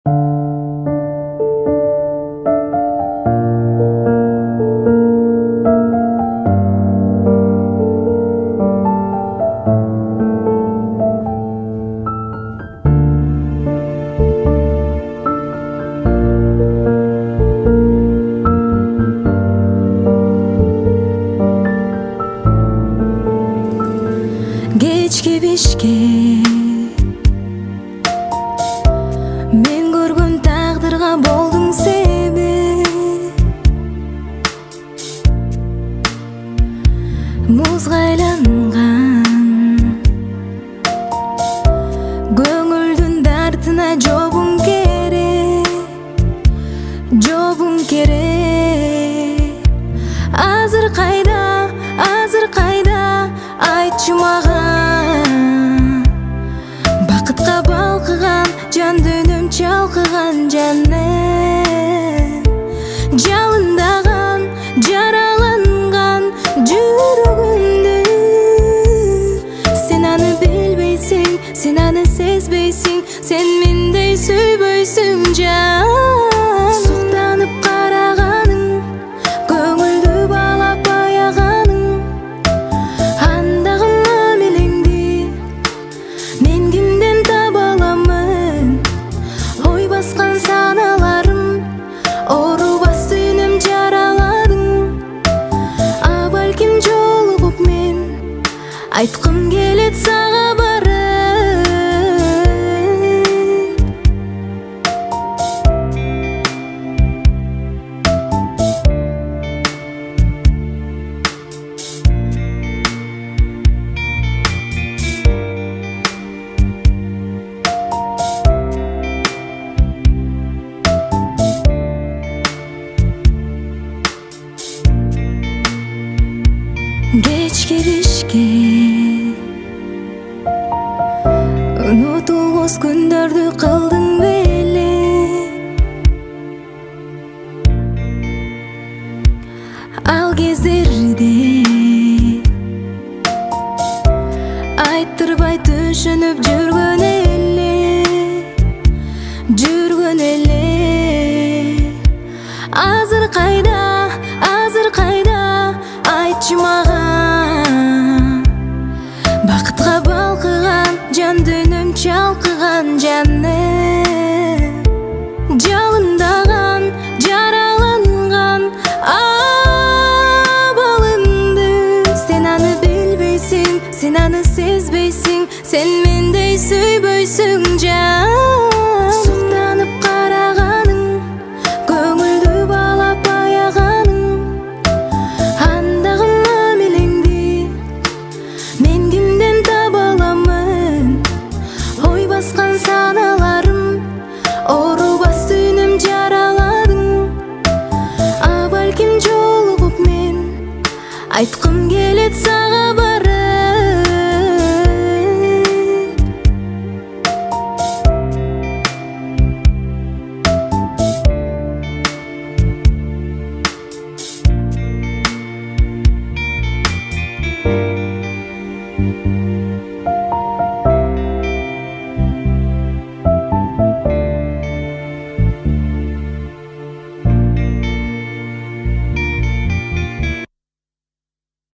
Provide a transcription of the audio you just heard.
Kechki beshke men ko'rgan taqdirga bo'lding sebep, muzga aylangan ko'ngilдин dardina jobun kerek, jobun kerek. Azir qayda aytchi mаған, бақытқа балқыған жан дөнім чалқыған жаннан, жалындаған жараланған жүрегімді. Сен аны білбейсің, сен аны сезбейсің, сен мендей сүйбейсің жан. Сұқтанып қарағаның, көңілді балап аяғаның, андағым мамилеңді мен кімден таба аламын? Ой басқан саналарым, ору басты үнім жараладың. Бәлкім жолығып мен айтқым келет саға барын. Kechki beshke unutulmaz kunlardı qilding belli. Al кездерде айттырбай түшүнүп жүргөн эле. Азыр кайда айтчы маған, бақытқа балқыған жан дөнім чалқыған жанны, жалындаған жараланған балыңды. Сен аны білбейсің, сен аны сезбейсің, сен мендей сүйбейсің жан. Сұқтанып қарағаның, көңілді балап аяғаның, андағым мамилеңді мен кімден таба аламын? Ой басқан саналарым, ору басты үнім жараладың. Бәлкім жолығып мен айтқым